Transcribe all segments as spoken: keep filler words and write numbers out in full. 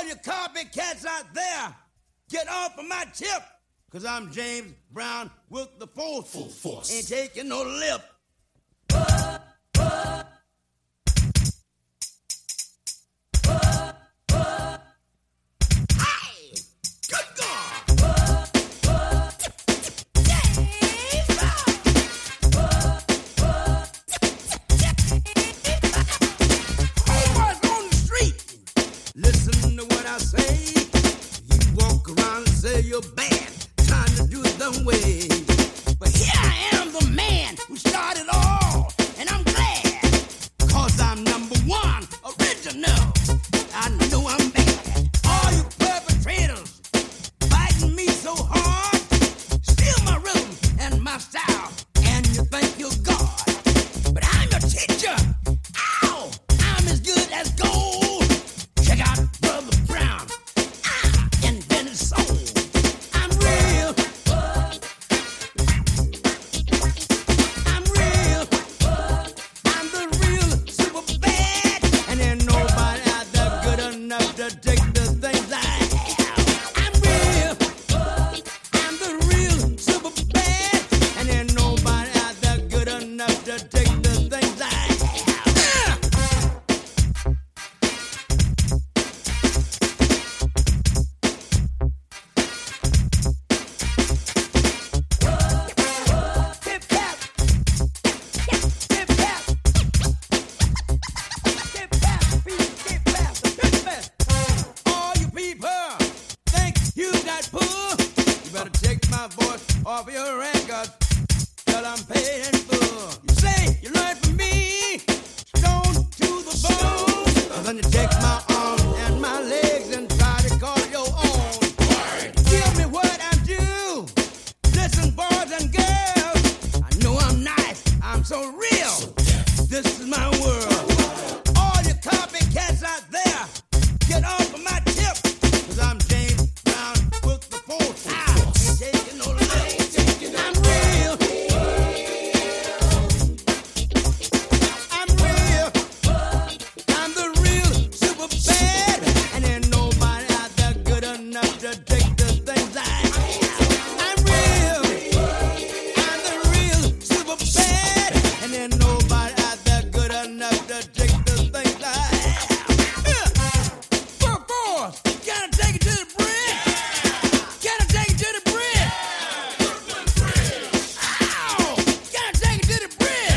All you copycats out there, get off of my tip. Cause I'm James Brown with the force. Full force. Ain't taking no lip. Hey! Good God! James Brown! Homeboys on the street, listen to what I say. You walk around and say you're bad, trying to do it the way. But here I am, the man who started all, and I'm glad, cause I'm number one, original. I know I'm bad. All you perpetrators fighting me so hard, steal my rhythm and my style, and you think you're God. But I'm your teacher. Ow! I'm as good as gold. Check out Brother Brown. I invented soul. I'm real. I'm real. I'm the real super bad. And ain't nobody out there good enough to take the things I have. I'm real. I'm the real super bad. And ain't nobody out there good enough to take the things I have. Hip hop. Hip hop. Hip hop. Hip hop. Hip hop. All you people think you got pull. You better take my voice off your record till I'm paid in full. You say you learned from me, stone to the bone. Then you take my arms and my legs and try to call it your own. Give me what I'm due. Listen, boys and girls, I know I'm nice, I'm so real. This is my world. All you copycats out there, get off of my tip. Cause I'm James Brown with the force. I ain't taking no less. I'm real. I'm real. I'm the real super bad. And ain't nobody out there good enough to take the things I have. I'm real. I'm the real super bad. And ain't nobody out there good enough to take the things I have. Yeah. For force, gotta take it to the bridge. Gotta take it to the bridge. Ow! Gotta take it to the bridge.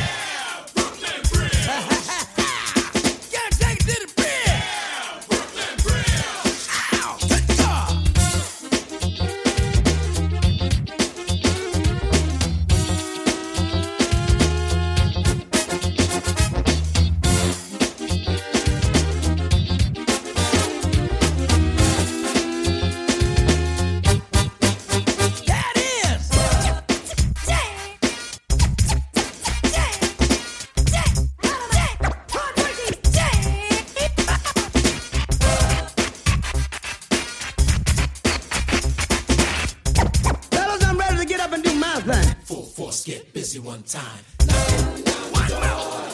Gotta take it to the bridge. Ow! Good God! That is fellas, I'm ready to get up and do my thing. Full force, get busy one time. One more.